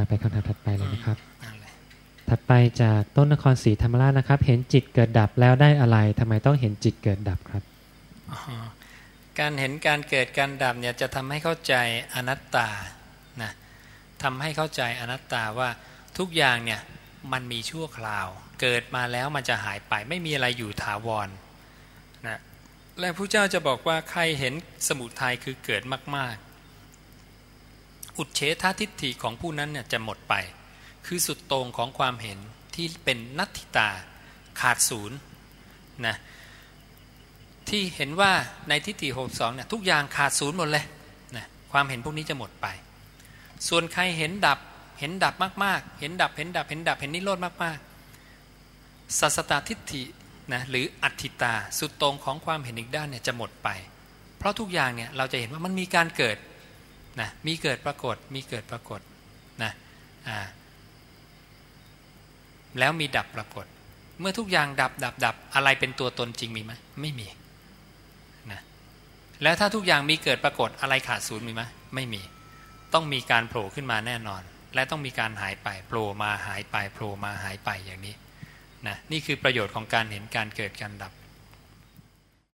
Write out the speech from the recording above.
ไปคำถามถัดไปเลยนะครับถัดไปจากต้นนครศรีธรรมราชนะครับเห็นจิตเกิดดับแล้วได้อะไรทำไมต้องเห็นจิตเกิดดับครับการเห็นการเกิดการดับเนี่ยจะทำให้เข้าใจอนัตตานะทำให้เข้าใจอนัตตาว่าทุกอย่างเนี่ยมันมีชั่วคราวเกิดมาแล้วมันจะหายไปไม่มีอะไรอยู่ถาวรนะและพระเจ้าจะบอกว่าใครเห็นสมุทัยคือเกิดมากๆอุเฉททิฏฐิของผู้นั้นเนี่ยจะหมดไปคือสุดโต่งของความเห็นที่เป็นนัตถิตาขาดศูนย์นะที่เห็นว่าในทิฏฐิ62เนี่ยทุกอย่างขาดศูนย์หมดเลยนะความเห็นพวกนี้จะหมดไปส่วนใครเห็นดับมากๆเห็นดับเห็นนิโรธมากๆสัสสตทิฏฐินะหรืออัตถิตาสุดโต่งของความเห็นอีกด้านเนี่ยจะหมดไปเพราะทุกอย่างเนี่ยเราจะเห็นว่ามันมีการเกิดนะมีเกิดปรากฏนะแล้วมีดับปรากฏเมื่อทุกอย่างดับอะไรเป็นตัวตนจริงมีไหมไม่มีนะแล้วถ้าทุกอย่างมีเกิดปรากฏอะไรขาดศูนย์มีไหมไม่มีต้องมีการโผล่ขึ้นมาแน่นอนและต้องมีการหายไปโผล่มาหายไปโผล่มาหายไปอย่างนี้นะนี่คือประโยชน์ของการเห็นการเกิดการดับ